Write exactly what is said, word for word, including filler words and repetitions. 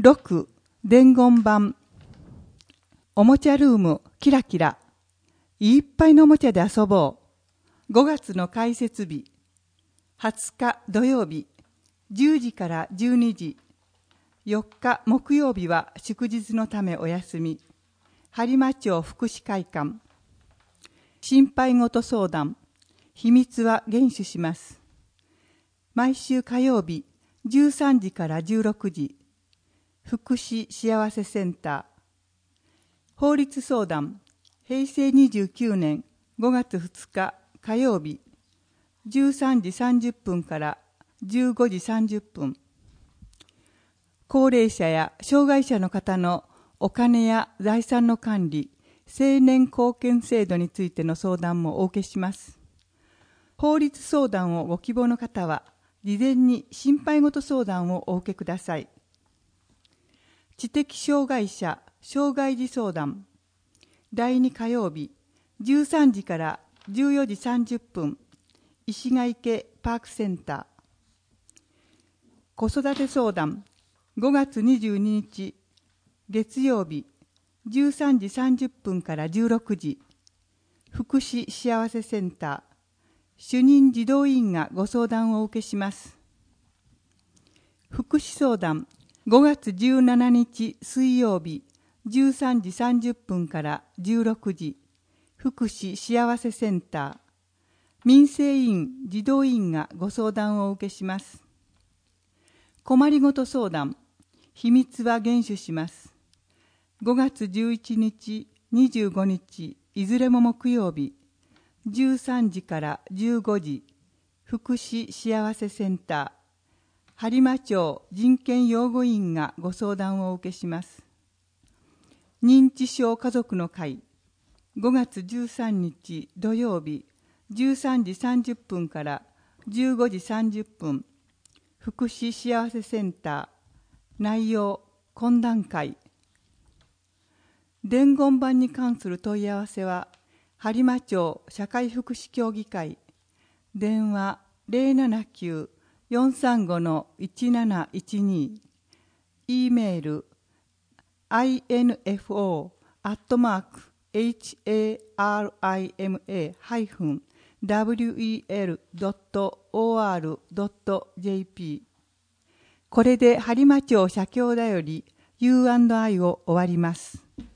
ろく伝言版おもちゃルームキラキラいっぱいのおもちゃで遊ぼうごがつの開設日はつか土曜日じゅうじからじゅうにじよっか木曜日は祝日のためお休み播磨町福祉会館心配事相談秘密は厳守します毎週火曜日じゅうさんじからじゅうろくじ福祉幸せセンター法律相談へいせいにじゅうきゅうねんごがつふつか火曜日じゅうさんじさんじゅっぷんからじゅうごじさんじゅっぷん高齢者や障害者の方のお金や財産の管理青年貢献制度についての相談もお受けします法律相談をご希望の方は事前に心配事相談をお受けください知的障害者障害児相談だいに火曜日じゅうさんじからじゅうよじさんじゅっぷん石ヶ池パークセンター子育て相談ごがつにじゅうににち月曜日じゅうさんじさんじゅっぷんからじゅうろくじ福祉幸せセンター主任児童委員がご相談をお受けします福祉相談ごがつじゅうしちにち水曜日じゅうさんじさんじゅっぷんからじゅうろくじ福祉幸せセンター民生委員児童委員がご相談をお受けします困りごと相談秘密は厳守しますごがつじゅういちにちにじゅうごにちいずれも木曜日じゅうさんじからじゅうごじ福祉幸せセンター播磨町人権擁護員がご相談をお受けします認知症家族の会ごがつじゅうさんにち土曜日じゅうさんじさんじゅっぷんからじゅうごじさんじゅっぷん福祉幸せセンター内容懇談会伝言板に関する問い合わせは播磨町社会福祉協議会電話 ゼロななきゅう よんさんご いちなないちに E メール アイエヌエフオー アットマーク エイチエーアールアイエムエー ダブリューイーエル ドット オーアール ドット ジェーピー これで播磨町社協だより ユーアンドアイ を終わります。